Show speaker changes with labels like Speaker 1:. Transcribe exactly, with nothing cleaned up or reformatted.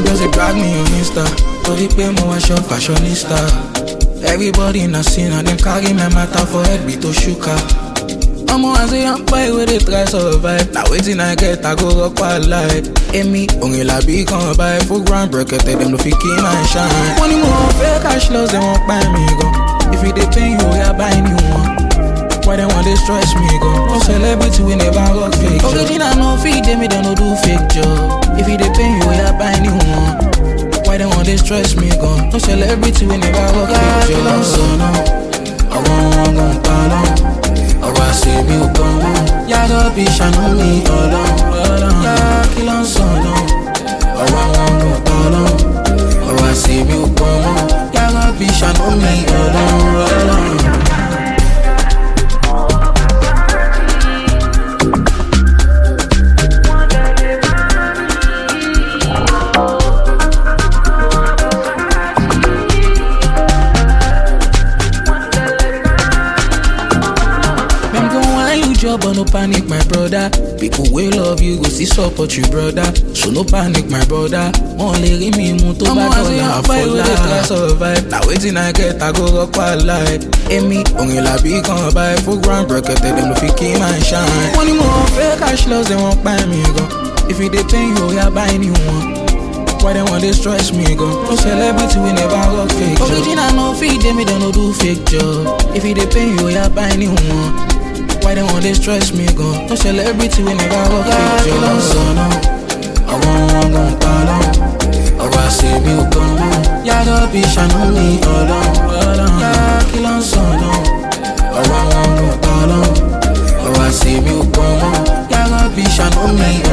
Speaker 1: Them just they drag me on Insta. Torí pé mo wá shop fashionista. Everybody in a scene and them carry my matter for head be to shuka. I'm a say I'm boy where they try survive. Now waiting I get I go rock wild life. Amy, only la be come by full ground break it. Them no fi keep my shine. Money more fake cash loss they won't buy me go. If you they pay you, yeah buy new one. Why they want to stress me go? No celebrity we never rock fake. Original no feed them, they don't do fake job. If you they pay you, yeah buy new one. Why they want to stress me go? No celebrity we never rock fake job. So no, I won't go down. Ọ̀rọ̀ àṣírí ògbọ́n mú yàrá bí ṣàánú mi ọlọ́run yá kí ló ń sọ̀nà ọ̀rọ̀ àwọn ọ̀tọ̀ọ̀lọ́ ọ̀rọ̀ àṣírí ògbọ́n mú yàrá bí ṣàánú mi ọlọ́run. But no panic, my brother. People will love you, go see support you, brother. So no panic, my brother. Only give me moto bad dollar for life. Survive. Now waiting I get, I go rock wild life. Amy, only la be come by full ground break it. Them no fi keep my shine. Money more fake cash loss, they won't buy me go. If you they pay you, yeah buy new one. Why they want to stress me go? No celebrity we never rock fake. Original no feed them, they don't do fake job. If you they pay you, yeah buy new one. Why they want to stress me go? No celebrity we never rock fake job. So no, I won't go down. Ọ̀rọ̀ àṣírí ògbọ́n mú yàrá bí ṣàánú mi ọlọ́run yá kí ló ń sọ̀nà ọ̀rọ̀ àwọn ọ̀tọ̀ọ̀lọ́ ọ̀rọ̀ àṣírí ògbọ́n mú yàrá bí ṣàánú mi.